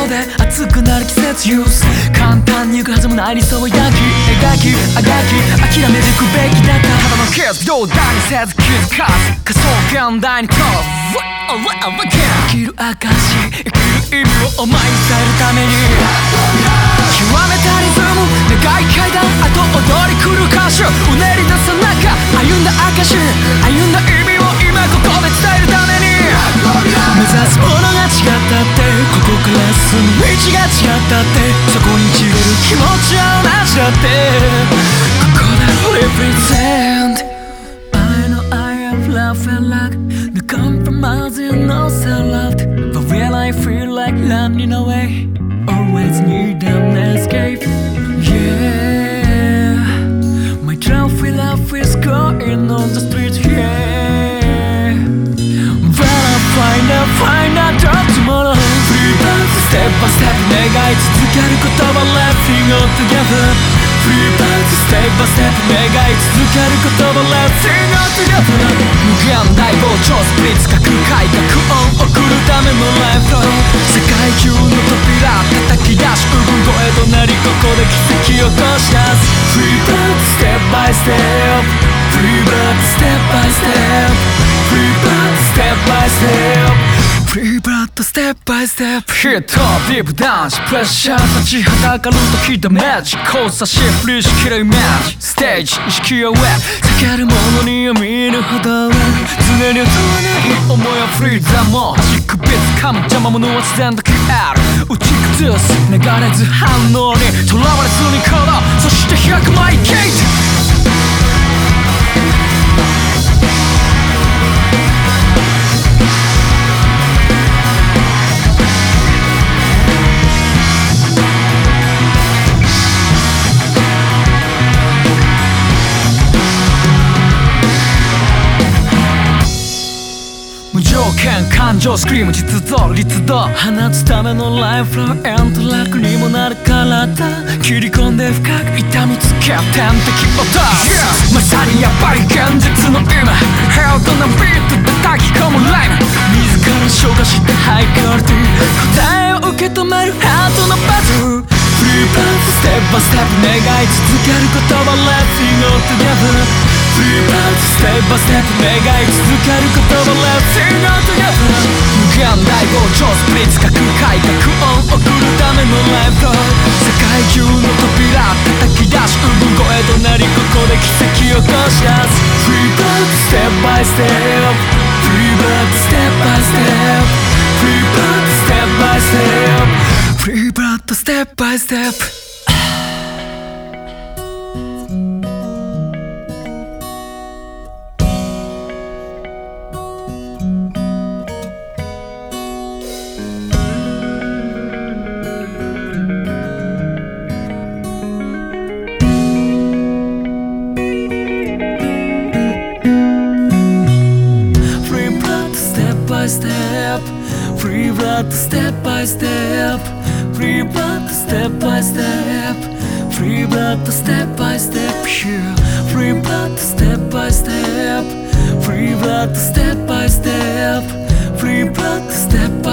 で熱くなる季節ユース簡単に行くはずもない理想を描きあがき諦めていくべきだったただのケースどうだにせず気づかず仮想現代にこう生きる証生きる意味をお前に伝えるために極めたリズム長い階段あと踊り狂う歌手うねり出す中歩んだ証歩んだ意味を今ここで伝えるために目指すものが違ったってここから進む道が違ったってそこに散れる気持ちは同じだってここで represent I know I have love and luck No compromising, no self-love But when I feel like running away Always need an escape Yeah My trophy love is going on the street Yeah But I find out tomorrow Free birds step by step 願い続けることは Laughing all together Free birds step by step 願い続けることは Laughing all together 無限大膨張スプリッツ核改革音送るためのライフロー世界中の扉叩き出し産声となりここで奇跡を起こし出す Free birds step by step Free birds step by step Free birds step by step Free bird step by step ヒットディープダンスプレッシャー立ちはだかる時ダメージ交差しフリーしきるイメージステージ意識を上避けるものには見るほど常に問わない思いはフリーザも弾くベースかむ邪魔者は自然と消える打ち崩す流れず反応にとらわれずに行動そして開くマイゲート無条件感情スクリーム実像立動放つためのライフローエントラックにもなるからだ切り込んで深く痛みつけ天敵を出す、まさにやっぱり現実の今ヘルドなビート叩き込むライム自ら消化してハイクオリティ答えを受け止めるハートのパズルフリーパンステップバイステップ願い続けることは Let's sing all togetherフリーパンステップバイステップ願い続けることは Let's sing all together 無限大膨張スプリッツ核改革音送るためのライフロー世界中の扉叩き出し産声となりここで奇跡を起こし出すフリーパンステップバイステップフリーパンステップバイステップフリーパンステップバイステップフリーパンステップバイステップstep free blood step by step free blood step by step free blood step by step here free blood step by step free blood step by step free blood step by